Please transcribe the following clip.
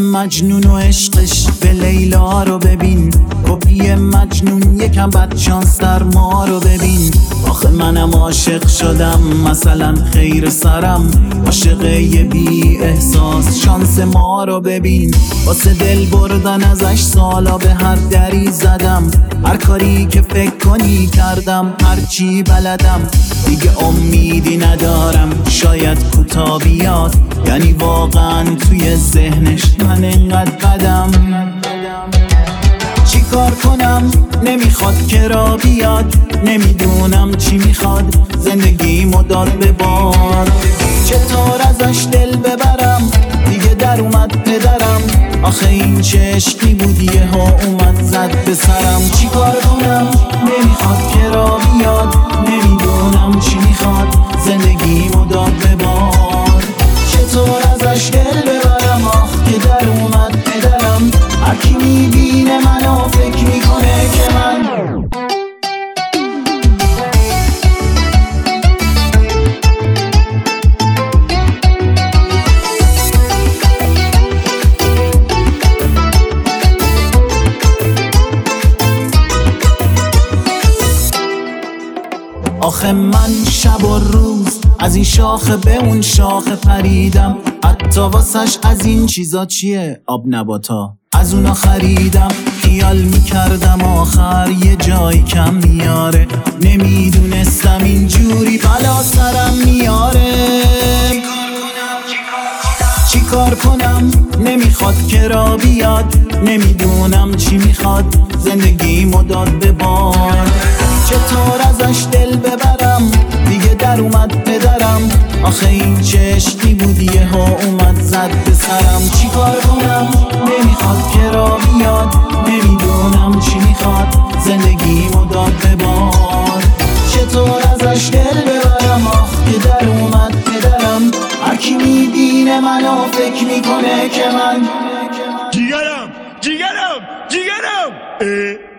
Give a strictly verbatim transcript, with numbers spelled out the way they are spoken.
مجنون و عشقش به لیلا رو ببین، کپی مجنون یکم بدشانس در ما رو ببین. آخه منم عاشق شدم مثلا خیر سرم، عاشق یه بی احساس شانس ما رو ببین. واسه دل بردن ازش سالا به هر دری زدم، هر کاری که فکر کنی کردم، هر چی بلدم. دیگه امیدی ندارم شاید کوتا بیاد، یعنی واقعا توی ذهنش من اینقدر قدم. چی کار کنم نمیخواد که را بیاد، نمیدونم چی میخواد زندگیمو داد به باد. چطور ازش دل ببرم دیگه در اومد پدرم، آخه این چه عشقی بود یهو اومد زد به سرم. چی کار کنم نمیخواد که را بیاد، نمیدونم چی میخواد زندگیمو داد به باد. چطور ازش دل ببرم آخ که در اومد پدرم، هرکی میبینه منو فکر میکنه که من آخه من شب و روز از این شاخه به اون شاخه پریدم، حتی واسش از این چیزا چیه آب نباتا از اونا خریدم. خیال میکردم آخر یه جای کم میاره، نمیدونستم اینجوری بلا سرم میاره. چی کار کنم نمیخواد که را بیاد، نمیدونم چی میخواد زندگیمو داد به باد. چطور ازش دل ببرم دیگه در اومد پدرم، آخه این چه عشقی بود یهو اومد زد به سرم. چی کار کنم نمیخواد که را بیاد، نمیدونم چی میخواد زندگیمو داد به باد. چطور ازش دل ببرم آخ که در اومد پدرم، هرکی میبینه منو فکر میکنه که من جیگرم جیگرم جیگرم